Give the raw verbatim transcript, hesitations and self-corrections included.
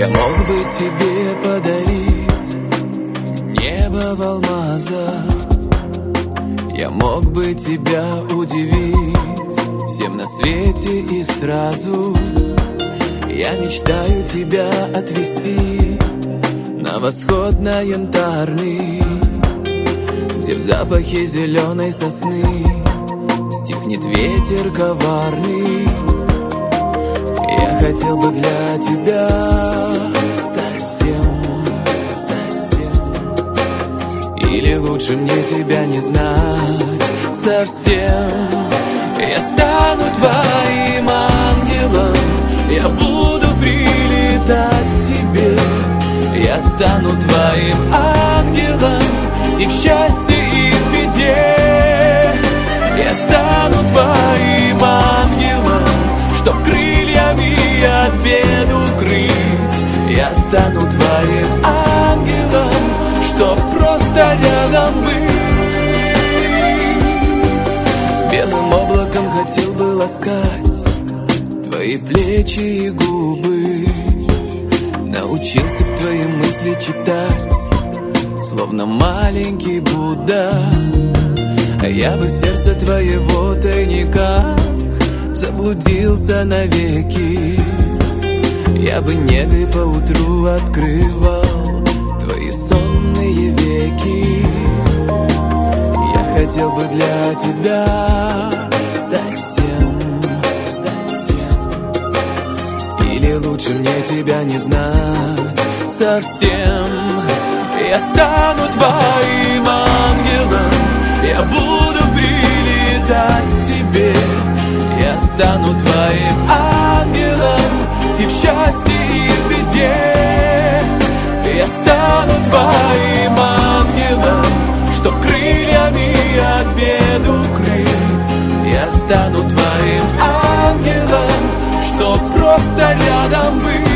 Я мог бы тебе подарить небо в алмазах, я мог бы тебя удивить всем на свете и сразу. Я мечтаю тебя отвезти на восход, на Янтарный, где в запахе зеленой сосны стихнет ветер коварный. Я хотел бы для тебя стать всем, стать всем. Или лучше мне тебя не знать совсем. Я стану твоим ангелом, я буду прилетать к тебе. Я стану твоим ангелом и в счастье, и в беде. Я стану твоим ангелом, чтоб крыльями от бед укрыть. Я стану твоим ангелом, чтоб просто рядом быть. Белым облаком хотел бы ласкать твои плечи и губы, научился б твои мысли читать, словно маленький Будда. А я бы в сердце твоего тайника заблудился навеки. Я бы негой поутру открывал твои сонные веки. Я хотел бы для тебя стать всем, стать всем. Или лучше мне тебя не знать совсем. Я стану твоим ангелом, я буду прилетать к тебе. Я стану твоим ангелом и в счастье, и в беде. Я стану твоим ангелом, чтоб крыльями от бед укрыть. Я стану твоим ангелом, чтоб просто рядом быть.